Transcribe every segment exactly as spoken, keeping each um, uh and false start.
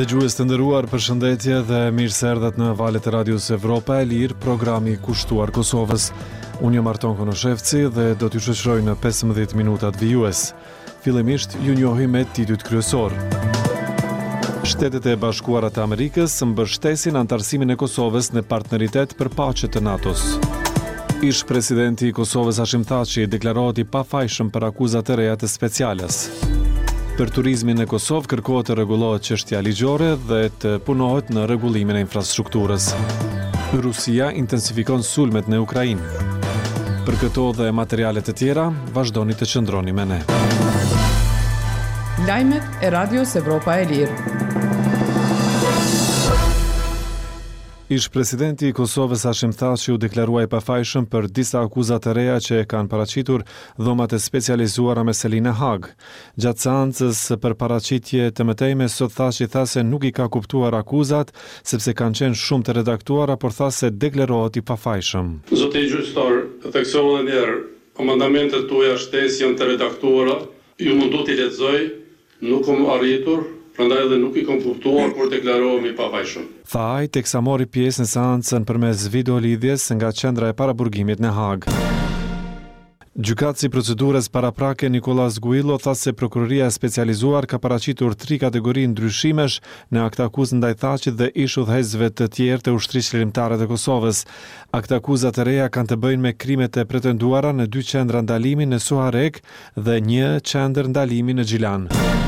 Dëgjues të nderuar, përshëndetje dhe mirë se erdhët në valët e Radios Evropa e Lirë, programi kushtuar Kosovës. Unë jam Arton Konoshevci dhe do t'ju shoqëroj në pesëmbëdhjetë minutat vijues. Fillimisht ju njohim me titujt kryesor. Shtetet e Bashkuara të Amerikës mbështesin antarësimin e Kosovës në partneritet për paqe të NATO-s. Ish presidenti i Kosovës Hashim Thaçi deklarohet i pafajshëm për akuzat e reja të speciales. Për turizmin në Kosovë kërkohet të rregullohet çështja ligjore dhe të punohet në rregullimin e infrastrukturës. Rusia intensifikon sulmet në Ukrainë. Për këto dhe materiale të tjera, vazhdoni të qëndroni me ne. Lajmet e Radios Evropa e Lirë. Ish presidenti i Kosovës Hashim Thaçi u deklarua i pafajshëm për disa akuza të reja që e kanë paraqitur dhomat e specializuara me Selina Hag. Gjatë seancës për paraqitje të mëtejme, sot Thaçi tha se nuk i ka kuptuar akuzat sepse kanë qenë shumë të redaktuara, por tha se deklarohet i pafajshëm. Zoti gjyqtar, theksova edhe një herë, amandamentet tuaja shtesë janë të redaktuara, ju mundu t'i lexoj, nuk kam arritur. Prandaj edhe nuk i kam kuptuar kur deklarohemi pafajshëm. Tha ai teksa mori pjesë në seancën përmes video lidhjes nga qendra e paraburgimit në Hag. Gjykatësi i procedurës paraprake Nikolas Guillo tha se prokuroria e specializuar ka paraqitur tri kategori ndryshimesh në aktakuzë ndaj Thaçit dhe ish udhëheqësve të tjerë të ushtrisë lirimtare të Kosovës. Aktakuzat e reja kanë të bëjnë me krimet e pretenduara në dy qendra ndalimi në Suarek dhe një qendër ndalimi në Gjilan.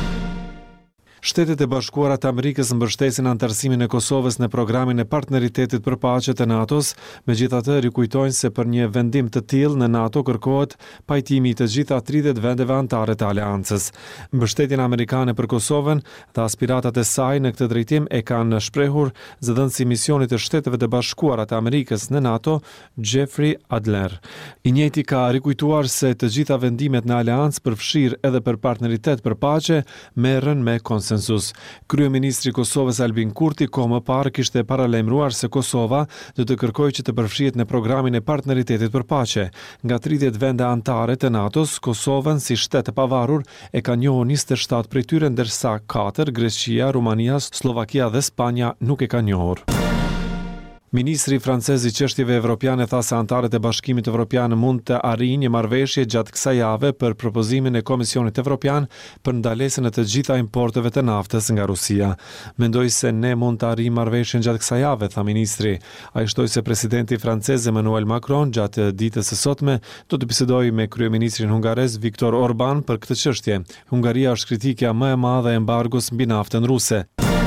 Shtetet e Bashkuara të Amerikës mbështesin antarësimin e Kosovës në programin e partneritetit për paqe të NATO-s, megjithatë rikujtojnë se për një vendim të tillë në NATO kërkohet pajtimi i të gjitha tridhjetë vendeve anëtare të aleancës. Mbështetjen amerikane për Kosovën dhe aspiratat e saj në këtë drejtim e kanë shprehur zëdhënësi i misionit të Shteteve të Bashkuara të Amerikës në NATO, Jeffrey Adler. I njëjti ka rikujtuar se të gjitha vendimet në aleancë përfshirë edhe për partneritet për paqe merren me konsensus. Kryeministri i Kosovës Albin Kurti kohë më parë kishte paralajmëruar se Kosova do të kërkojë që të përfshihet në programin e partneritetit për paqe. Nga tridhjetë vende anëtare të NATO-s, Kosovën si shtet të pavarur e ka njohur njëzet e shtatë prej tyre, ndërsa katër, Greqia, Rumania, Slovakia dhe Spanja nuk e ka njohur. Ministri francez i çështjeve evropiane tha se anëtarët e Bashkimit Evropian mund të arrijnë një marrëveshje gjatë kësaj jave për propozimin e Komisionit Evropian për ndalesën e të gjitha importeve të naftës nga Rusia. Mendoj se ne mund të arrijmë marrëveshjen gjatë kësaj jave, tha ministri. Ai shtoi se presidenti francez Emmanuel Macron gjatë ditës së sotme do të bisedojë me kryeministrin hungarez Viktor Orban për këtë çështje. Hungaria është kritikja më e madhe e embargos mbi naftën ruse.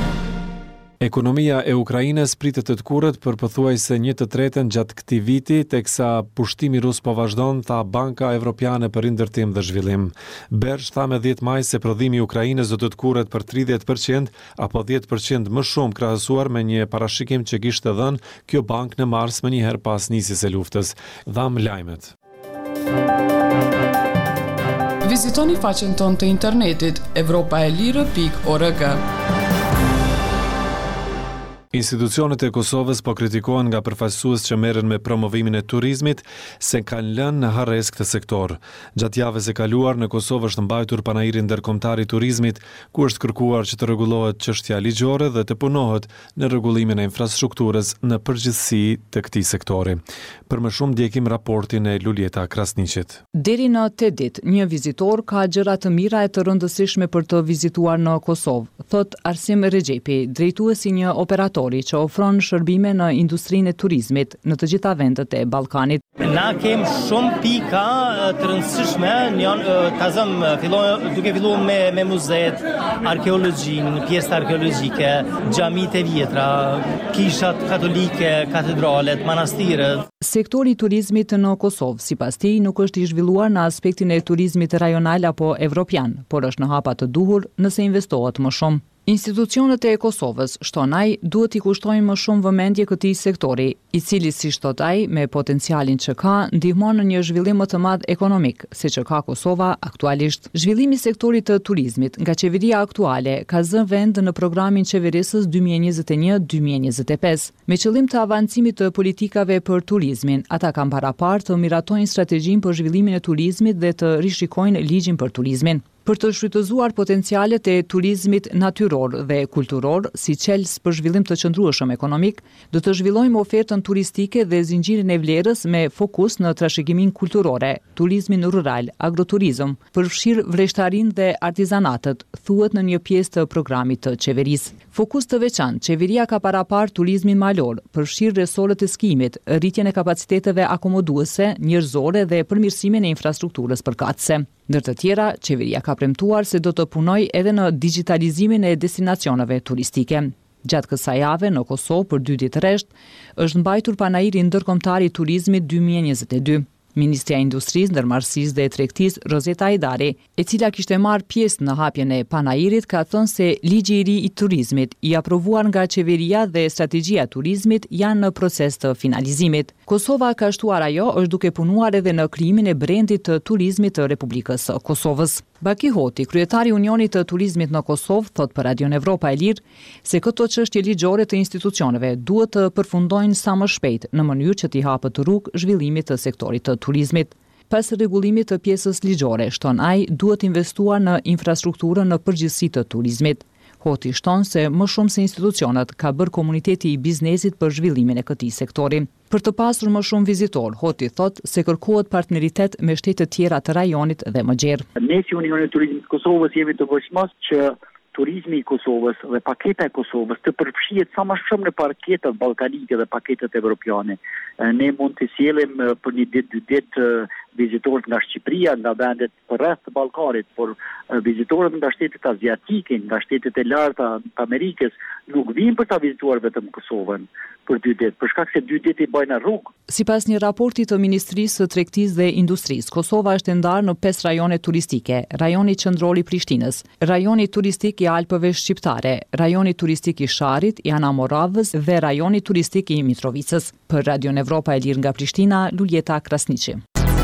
Ekonomia e Ukrainës pritet të tkurret për pothuajse një të tretën gjatë këtij viti, teksa pushtimi rus po vazhdon, tha Banka Evropiane për Rindërtim dhe Zhvillim. Bersh tha me dhjetë maj se prodhimi i Ukrainës do të tkurret për tridhjetë përqind apo dhjetë përqind më shumë krahasuar me një parashikim që kishte dhënë kjo bankë në mars më njëherë pas nisjes së luftës. Dham lajmet. Vizitoni faqen tonë të internetit evropa e lirë pikë org. Institucionet e Kosovës po kritikohen nga përfaqësues që merren me promovimin e turizmit se kanë lënë në harres këtë sektor. Gjatë javës së kaluar në Kosovë është mbajtur panairi ndërkombëtar i turizmit, ku është kërkuar që të rregullohet çështja ligjore dhe të punohet në rregullimin e infrastrukturës në përgjithësi të këtij sektori. Për më shumë ndjekim raportin e Lulieta Krasniqit. Deri në tetë ditë, një vizitor ka gjëra të mira e të rëndësishme për të vizituar në Kosovë, thot Arsim Rexhepi, drejtuesi një operator që ofron shërbime në industrinë e turizmit në të gjitha vendet e Ballkanit. Na kem shumë pika të rëndësishme, janë tazëm fillojnë duke filluar me me muzeet, arkeologjinë, pjesë arkeologjike, xhamitë e vjetra, kishat katolike, katedralet, manastiret. Sektori i turizmit në Kosovë, sipas tij, nuk është i zhvilluar në aspektin e turizmit rajonal apo evropian, por është në hapa të duhur nëse investohet më shumë. Institucionet e Kosovës, shton ai, duhet i kushtojnë më shumë vëmendje këtij sektori, i cili si shtot ai, me potencialin që ka, ndihmon në një zhvillim më të madh ekonomik, siç ka Kosova aktualisht. Zhvillimi i sektorit të turizmit nga qeveria aktuale ka zënë vend në programin qeverisës dy mijë e njëzet e një deri dy mijë e njëzet e pesë. Me qëllim të avancimit të politikave për turizmin, ata kanë parapar të miratojnë strategjinë për zhvillimin e turizmit dhe të rishikojnë ligjin për turizmin. për të shfrytëzuar potencialet e turizmit natyror dhe kulturor si qelës për zhvillim të qëndrueshëm ekonomik, do të zhvillojmë ofertën turistike dhe zinxhirin e vlerës me fokus në trashëgimin kulturore, turizmin rural, agroturizëm, përfshirë vreshtarin dhe artizanatët, thuhet në një pjesë të programit të qeverisë. Fokus të veçantë, qeveria ka parapar turizmin malor, përfshirë resorët e skimit, rritjen e kapaciteteve akomoduese, njerëzore dhe përmirësimin e infrastrukturës përkatëse. Ndër të tjera, qeveria ka premtuar se do të punojë edhe në digitalizimin e destinacioneve turistike. Gjatë kësaj jave në Kosovë për dy ditë rresht është mbajtur panairi ndërkombëtar i turizmit dy mijë e njëzet e dy. Ministria e Industrisë, Ndërmarrësisë dhe Tregtisë Rozeta Ajdari, e cila kishte marrë pjesë në hapjen e panairit, ka thënë se ligji i ri i turizmit, i aprovuar nga qeveria dhe strategjia e turizmit, janë në proces të finalizimit. Kosova, ka shtuar ajo, është duke punuar edhe në krijimin e brendit të turizmit të Republikës së Kosovës. Baki Hoti, kryetari i Unionit të Turizmit në Kosovë, thot për Radion Evropa e Lirë se këto çështje ligjore të institucioneve duhet të përfundojnë sa më shpejt në mënyrë që t'i hapet rrugë zhvillimit të sektorit të turizmit. Pas rregullimit të pjesës ligjore, shton ai, duhet investuar në infrastrukturën në përgjithësi të turizmit. Hoti shton se më shumë se institucionet ka bërë komuniteti i biznesit për zhvillimin e këtij sektori. Për të pasur më shumë vizitor, Hoti thot se kërkohet partneritet me shtete tjera të rajonit dhe më gjerë. Ne si Unioni i Turizmit të Kosovës jemi të vëshmos që turizmi i Kosovës dhe paketa e Kosovës të përfshihet sa më shumë në paketet ballkanike dhe paketet evropiane. Ne mund të sjellim për një ditë dy ditë vizitorët nga Shqipëria, nga vendet përreth të Ballkanit, por vizitorët nga shtetet aziatike, nga shtetet e larta të Amerikës nuk vinë për ta vizituar vetëm Kosovën për dy ditë, për shkak se dy ditë i bajnë rrugë. Sipas një raporti të Ministrisë së Tregtisë dhe Industrisë, Kosova është e ndarë në pesë rajone turistike: rajoni qendror i Prishtinës, rajoni turistik i Alpëve Shqiptare, rajoni turistik i Sharrit, i Anamoravës dhe rajoni turistik i Mitrovicës. Për Radion Evropa e Lirë nga Prishtina, Luljeta Krasniqi.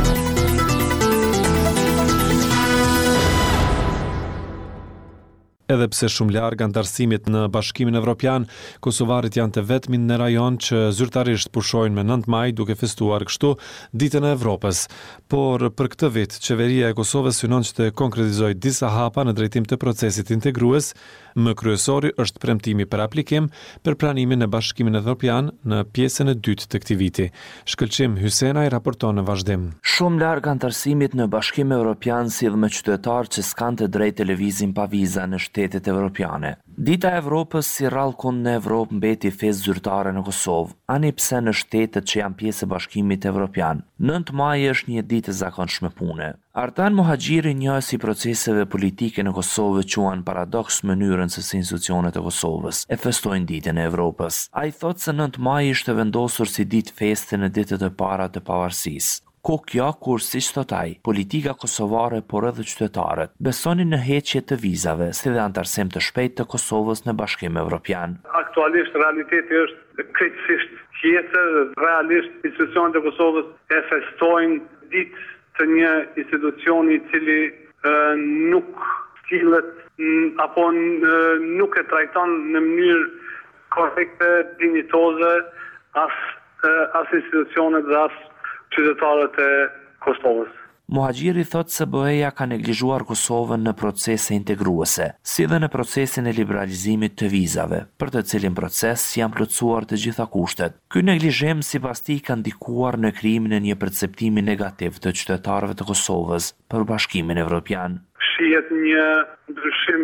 Edhe pse shumë larg antarësimit në Bashkimin Evropian, kosovarët janë të vetmin në rajon që zyrtarisht pushojnë me nëntë maj duke festuar kështu Ditën e Evropës. Por për këtë vit, qeveria e Kosovës synon që të konkretizojë disa hapa në drejtim të procesit integrues. Më kryesori është premtimi për aplikim për pranimin në Bashkimin Evropian në pjesën e dytë të këtij viti. Shkëlqim Hysenaj raporton në vazhdim. Shumë larg antarësimit në Bashkimin Evropian sill me qytetarë që s'kan të drejtë të lëvizin pa viza në shtetet evropiane. Dita e Evropës si rallkund në Evropë mbeti festë zyrtare në Kosovë, ani pse në shtetet që janë pjesë e Bashkimit Evropian. nëntë maj është një ditë e zakonshme pune. Artan Muhaxhiri, njësi i proceseve politike në Kosovë, quan paradoks mënyrën se si institucionet e Kosovës e festojnë ditën e Evropës. Ai thotë se nëntë maj ishte vendosur si ditë feste në ditët e para të pavarësisë. Ko kjo kur si thot ai, politika kosovare por edhe qytetarët besonin në heqje të vizave si dhe antarësim të shpejt të Kosovës në Bashkim Evropian. Aktualisht realiteti është krejtësisht tjetër, realisht institucionet e Kosovës e festojnë ditë të një institucioni i cili e, nuk stillet apo e, nuk e trajton në mënyrë korrekte, dinjitoze as, e, as institucionet dhe as qytetarët e Kosovës. Muhaxhiri thot se B E-ja ka neglizhuar Kosovën në procese integruese, si dhe në procesin e liberalizimit të vizave, për të cilin proces janë plotësuar të gjitha kushtet. Ky neglizhim sipas tij ka ndikuar në krijimin e një perceptimi negativ të qytetarëve të Kosovës për Bashkimin Evropian. Shihet një ndryshim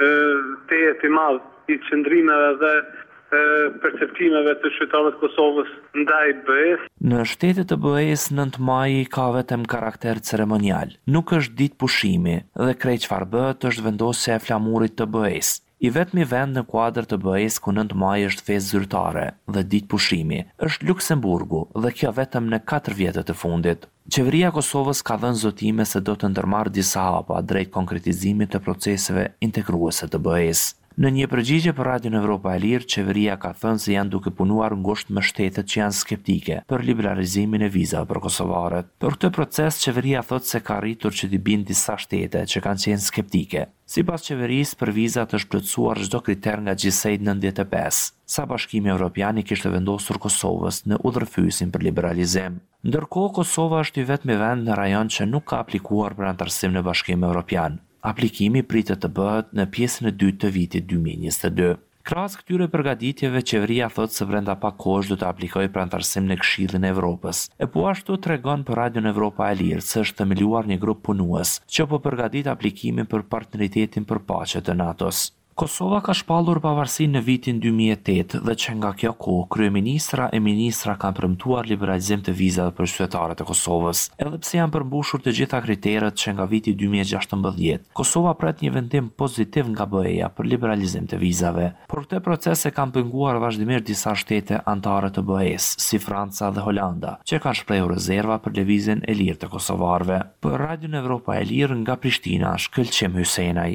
të jetë i madh i qëndrimeve dhe perceptimeve të qytetarëve të Kosovës ndaj B E-s. Në shtetet të B E-s nëntë maji ka vetëm karakter ceremonial. Nuk është ditë pushimi dhe krejt çfarë bëhet është vendosja e flamurit të B E-s. I vetmi vend në kuadër të B E-s ku nëntë maj është festë zyrtare dhe ditë pushimi është Luksemburgu dhe kjo vetëm në katër vjetët e fundit. Qeveria e Kosovës ka dhënë zotime se do të ndërmarrë disa hapa drejt konkretizimit të proceseve integruese të B E-s. Në një përgjigje për Radion Evropa e Lirë, qeveria ka thënë se janë duke punuar ngushtë me shtetet që janë skeptike për liberalizimin e vizave për kosovarët. Për këtë proces, qeveria thotë se ka arritur që t'i bind disa shtete që kanë qenë skeptike. Sipas qeverisë, për vizat është plotësuar çdo kriter nga G S A I nëntëdhjetë e pesë, sa Bashkimi Evropian i kishte vendosur Kosovës në udhërfysin për liberalizim. Ndërkohë, Kosova është i vetmi vend në rajon që nuk ka aplikuar për antarësim në Bashkimin Evropian. Aplikimi pritet të bëhet në pjesën e dytë të vitit dy mijë e njëzet e dy. Krahas këtyre përgatitjeve, qeveria thotë se brenda pak kohësh do të aplikojë për anëtarësim në Këshillin e Evropës. E po ashtu tregon për Radion Evropa e Lirë se është themeluar një grup punues që po përgatit aplikimin për partneritetin për paqe të NATO-s. Kosova ka shpallur pavarësinë në vitin dy mijë e tetë dhe që nga kjo kohë kryeministra e ministra kanë premtuar liberalizim të vizave për qytetarët e Kosovës. Edhe pse janë përmbushur të gjitha kriteret që nga viti dy mijë e gjashtëmbëdhjetë, Kosova pret një vendim pozitiv nga B E-ja për liberalizim të vizave. Por këtë procese kanë penguar vazhdimisht disa shtete anëtare të B E-s, si Franca dhe Holanda, që kanë shprehur rezerva për lëvizjen e lirë të kosovarëve. Për Radion Evropa e Lirë nga Prishtina, Shkëlqim Hysenaj.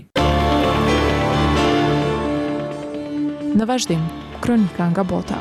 Në vazhdim, kronika nga bota.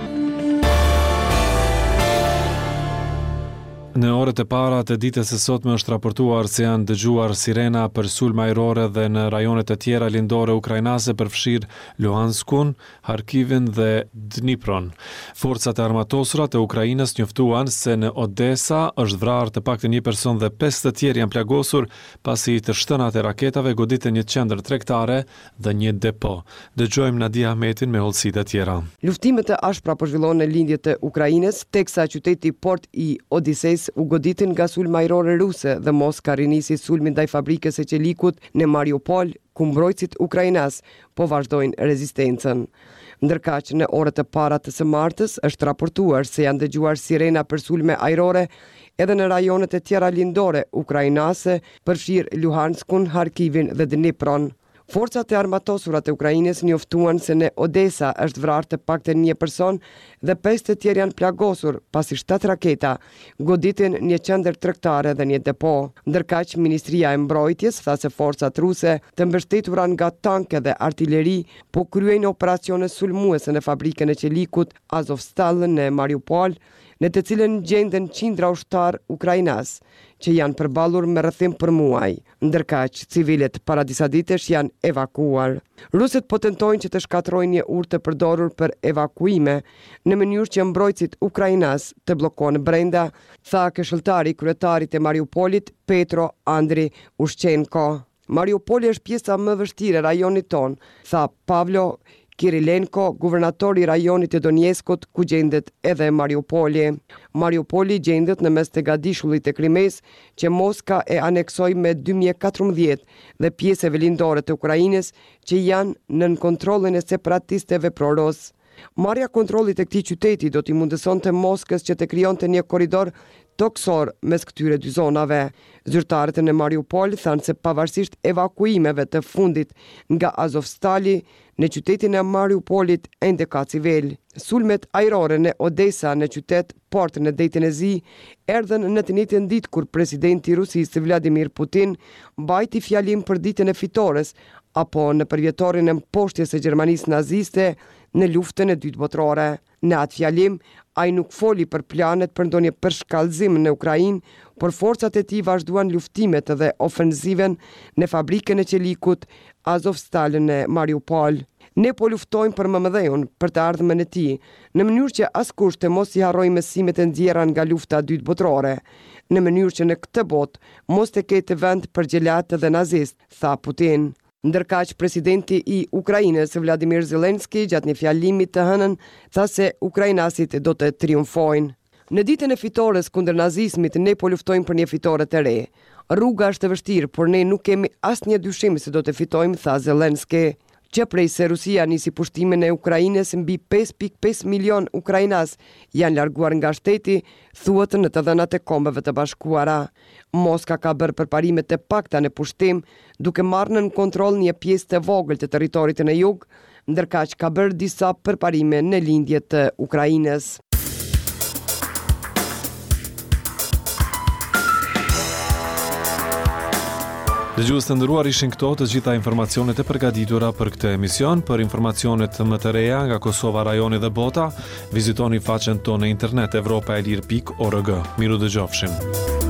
Në orët e para të ditës së sotme është raportuar se janë dëgjuar sirena për sulme ajrore dhe në rajonet e tjera lindore ukrainase përfshir Luhanskun, Harkivin dhe Dnipron. Forcat e armatosura të Ukrainës njoftuan se në Odesa është vrarë të paktën një person dhe pesë të tjerë janë plagosur pasi të shtënat e raketave goditën një qendër tregtare dhe një depo. Dëgjojmë Nadia Ahmetin me hollësitë e tjera. Luftimet e ashpra po zhvillohen në lindjet e Ukrainës, teksa qyteti port i Odisejs u goditin nga sulme ajrore ruse dhe Moska rinisi sulmin ndaj fabrikës së qelikut në Mariupol, ku mbrojtësit ukrainas po vazhdojnë rezistencën. Ndërkaq në orët e para të së martës është raportuar se janë dëgjuar sirena për sulme ajrore edhe në rajonet e tjera lindore ukrainase, përfshir Luhanskun, Harkivin dhe Dnipron. Forcat e armatosura të Ukrainës njoftuan se në Odesa është vrarë të paktën një person dhe pesë të tjerë janë plagosur pasi shtatë raketa goditin një qendër tregtare dhe një depo. Ndërkaq Ministria e Mbrojtjes tha se forcat ruse të mbështetura nga tanke dhe artileri po kryejnë operacione sulmuese në fabrikën e qelikut Azovstal në Mariupol, në të cilën gjenden qindra ushtar ukrainas që janë përballur me rrethim për muaj. Ndërkaq civilet para disa ditësh janë evakuar. Ruset po tentojnë që të shkatrojnë një urë të përdorur për evakuime në mënyrë që mbrojtësit ukrainas të bllokohen brenda, tha këshilltari i kryetarit të Mariupolit Petro Andri Ushchenko. Mariupoli është pjesa më vështirë e rajonit ton, tha Pavlo Kirilenko, guvernatori i rajonit të Donjeskut, ku gjendet edhe Mariupoli. Mariupoli gjendet në mes të gadishullit të Krimes, që Moska e aneksoi me dy mijë e katërmbëdhjetë dhe pjesëve lindore të Ukrainës që janë nën kontrollin e separatistëve pro-ros. Marrja kontrollit e këtij qyteti do t'i mundësonte Moskës që të krijonte një korridor toksor mes këtyre dy zonave. Zyrtarët në Mariupol thanë se pavarësisht evakuimeve të fundit nga Azovstali, në qytetin e Mariupolit ende ka civil. Sulmet ajrore në Odesa, në qytet port në detin e Zi, erdhën në të njëjtën ditë kur presidenti i Rusisë Vladimir Putin mbajti fjalim për ditën e fitores apo në përvjetorin e mposhtjes së Gjermanisë naziste në luftën e dytë botërore. Në atë fjalim, ai nuk foli për planet për ndonjë përshkallëzim në Ukrainë, por forcat e tij vazhduan luftimet dhe ofenziven në fabrikën e qelikut Azovstal në Mariupol. Ne po luftojmë për Mëmëdheun, për të ardhmen e tij, në mënyrë që askush të mos i harrojë mësimet e nxjerra nga lufta e dytë botërore, në mënyrë që në këtë botë mos të ketë vend për gjelat dhe nazist, tha Putin. Ndërkaq presidenti i Ukrainës Vladimir Zelenski gjatë një fjalimi të hënën tha se ukrainasit do të triumfojnë. Në ditën e fitores kundër nazizmit ne po luftojmë për një fitore të re. Rruga është e vështirë, por ne nuk kemi asnjë dyshim se do të fitojmë, tha Zelenski. Që prej se Rusia nisi pushtimin e Ukrainës, mbi pesë pikë pesë milion ukrainas janë larguar nga shteti, thuhet në të dhënat e Kombeve të Bashkuara. Moska ka bërë përparime të pakta në pushtim, duke marrë në kontroll një pjesë të vogël të territorit në jug, ndërkaq ka bërë disa përparime në lindje të Ukrainës. Dëgjues të nderuar, ishin këto të gjitha informacionet e përgatitura për këtë emision. Për informacionet më të reja nga Kosova, rajoni dhe bota, vizitoni faqen tonë në internet evropaelir pikë org. Miru dëgjofshim.